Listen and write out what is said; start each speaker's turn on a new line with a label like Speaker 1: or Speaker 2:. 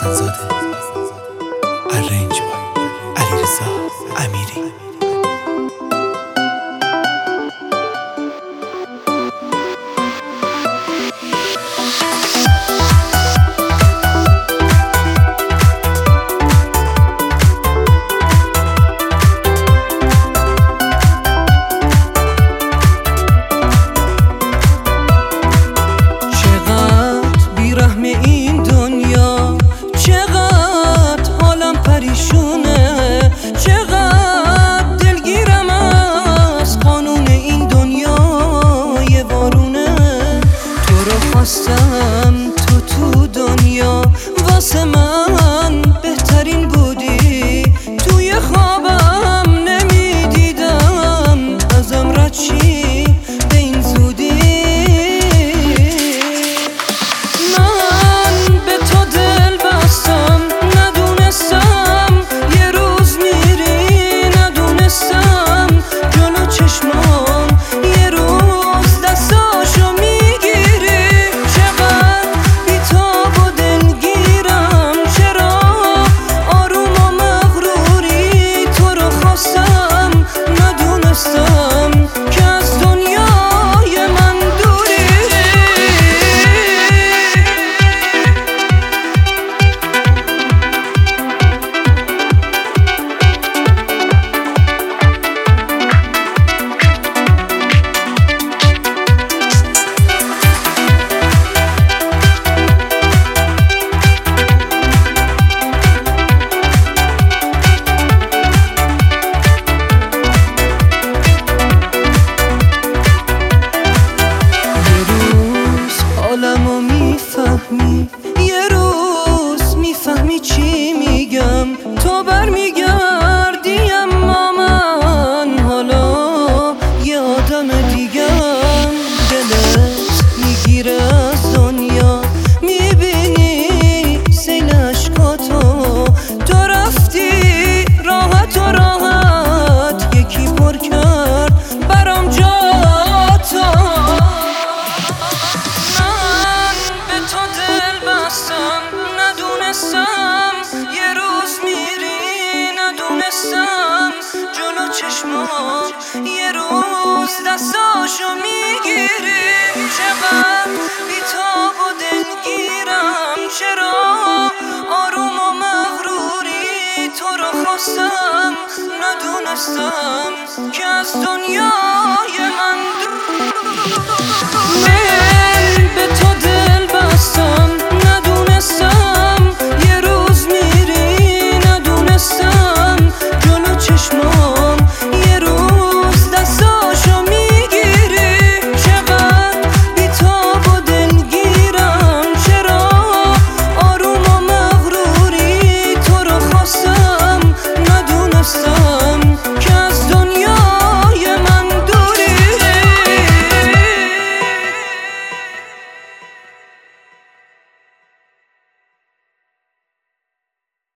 Speaker 1: حسن‌زاده. ارنج بای علیرضا امیری.
Speaker 2: این دنیا چقدر حالم پریشونه، چقدر دلگیرم از قانون این دنیا یه وارونه. تو رو خواستم تو دنیا واسه من بهترین بودی، توی خوابم نمیدیدم ازم رد چی به این زودی. حالمو میفهمی، یه روز میفهمی چی میگم. تو برمیگردی اما من حالا یه آدم دیگم. دلت میگیره از دنیا، میبینی سیل عشقاتو. تو رفتی راحت و راحت یکی پر کرد برام جاتو. ندونستم یه روز میری، ندونستم جلو چشمات یه روز دستاشو میگیری. چقدر بی‌تاب و دلگیرم، چرا آروم و مغروری. تو رو خواستم ندونستم که از دنیای من